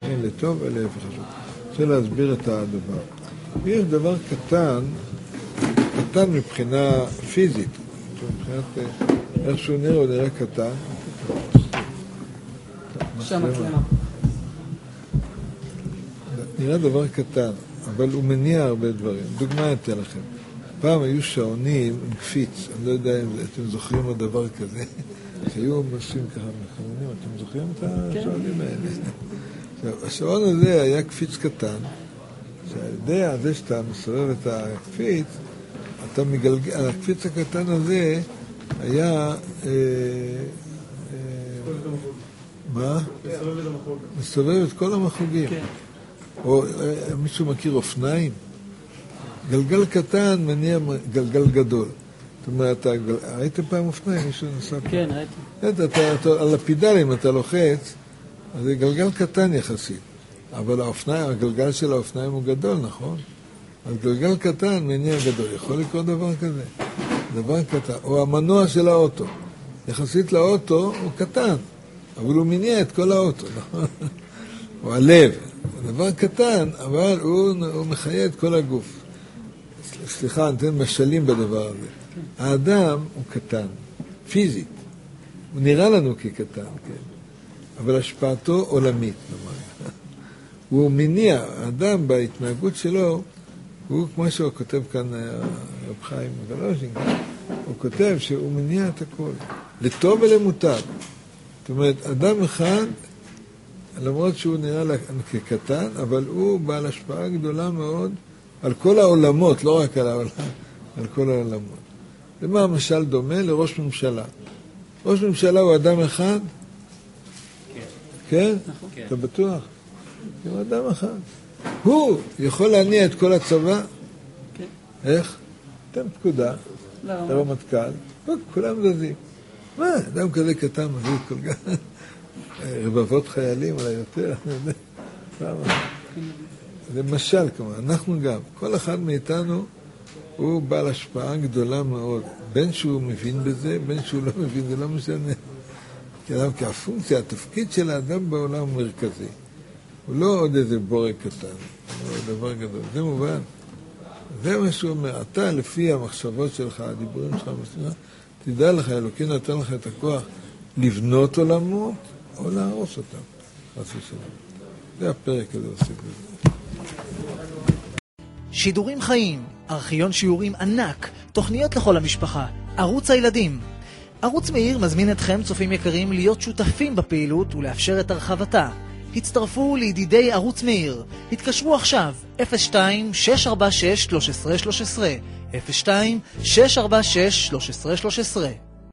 אין לטוב אלא להפך חשוב. רוצה להסביר את הדבר. יש דבר קטן מבחינה פיזית, מבחינת איך שהוא נראה, הוא נראה קטן. נראה דבר קטן, אבל הוא מניע הרבה דברים. דוגמה אתן לכם. פעם היו שעונים עם קפיץ, אני לא יודע אם אתם זוכרים עוד דבר כזה. היו עושים ככה מחמונים, אתם זוכרים את השעונים האלה? השעון הזה היה קפיץ קטן, שהידיע הזה שאתה מסובב את הקפיץ, אתה מגלגל, הקפיץ הקטן הזה היה... מה? מסובב את כל המחוגים. או מישהו מכיר אופניים? גלגל קטן מניע גלגל גדול. זאת אומרת, ראיתם פעם אופניים? מישהו נסע פעם? כן, ראיתי. על הפידלים אתה לוחץ, אז זה גלגל קטן יחסית. אבל הגלגל של האופניים הוא גדול, נכון? אז גלגל קטן מניע גדול. יכול לקרות דבר כזה. דבר קטן. או המנוע של האוטו. יחסית לאוטו הוא קטן, אבל הוא מניע את כל האוטו, נכון? או הלב. דבר קטן, אבל הוא מחיה את כל הגוף. סליחה, אני אתן משלים בדבר הזה. האדם הוא קטן, פיזית. הוא נראה לנו כקטן, כן. אבל השפעתו עולמית, נאמר. הוא מניע, האדם בהתנהגות שלו, הוא כמו שהוא כותב כאן, רב חיים ולוז'ין, הוא כותב שהוא מניע את הכל, לטוב ולמוטב. זאת אומרת, אדם אחד, למרות שהוא נראה כקטן, אבל הוא בעל השפעה גדולה מאוד על כל העולמות, לא רק על העולם, על כל העולמות. למה המשל דומה? לראש ממשלה. ראש ממשלה הוא אדם אחד? כן? כן? אתה בטוח? הוא אדם אחד. הוא יכול להניע את כל הצבא? כן. איך? תן פקודה, אתה רמטכ"ל, כולם זזים. מה? אדם כזה קטן מביא כל כך רבבות חיילים, אולי יותר, אני יודע. זה משל כמובן, אנחנו גם, כל אחד מאיתנו הוא בעל השפעה גדולה מאוד, בין שהוא מבין בזה, בין שהוא לא מבין, זה לא משנה. כי הפונקציה, התפקיד של האדם בעולם הוא מרכזי. הוא לא עוד איזה בורק קטן, הוא דבר גדול. זה מובן. זה מה שהוא אומר, אתה לפי המחשבות שלך, הדיבורים שלך, תדע לך, אלוקים נתן לך את הכוח לבנות עולמות או להרוס אותם. חס ושלום. זה הפרק הזה עושה בזה. שידורים חיים, ארכיון שיעורים ענק, תוכניות לכל המשפחה, ערוץ הילדים. ערוץ מאיר מזמין אתכם, צופים יקרים, להיות שותפים בפעילות ולאפשר את הרחבתה. הצטרפו לידידי ערוץ מאיר. התקשרו עכשיו 02-646-1313 02-646-1313